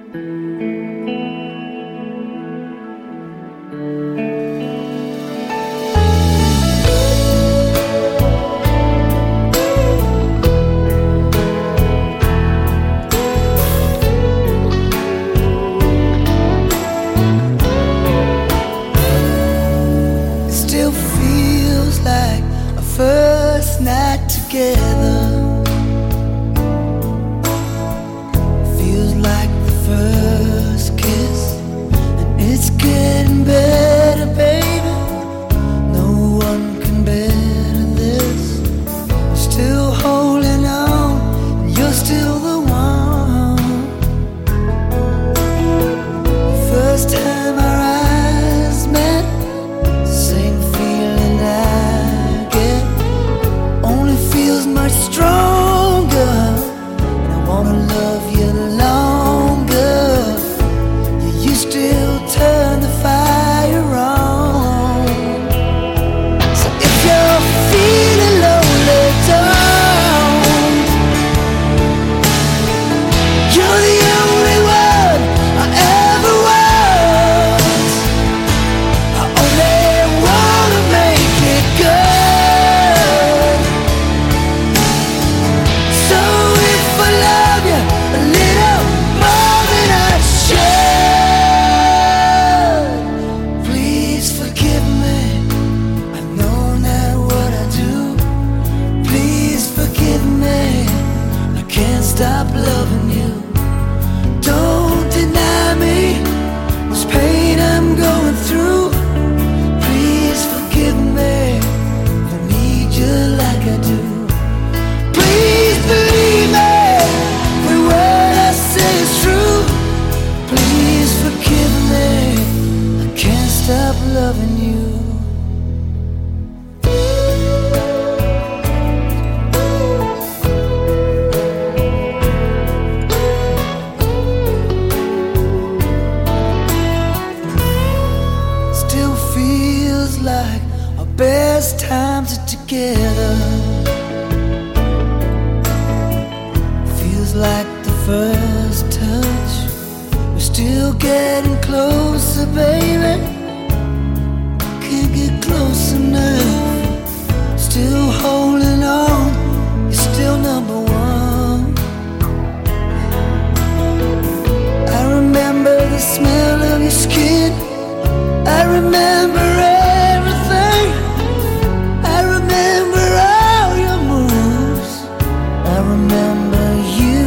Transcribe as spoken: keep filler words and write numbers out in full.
First night together feels like the first kiss, and it's getting better, baby. No one can better this. Still holding on, and you're still the one. First time our eyes met, same feeling I feels much stronger, and I wanna love you longer. Yeah, you still turn the fire on. So if you're feeling lonely, don't. You're the only one I ever was. I only wanna make it good. Stop loving you. Don't deny me this pain I'm going through. Please forgive me. I need you like I do. Please believe me. Every word I say is true. Please forgive me. I can't stop loving you. Like our best times are together. Feels like the first touch. We're still getting closer, baby. Can't get close enough. Still holding on. You're still number one. I remember the smell of your skin. I remember everything. I remember all your moves. I remember you.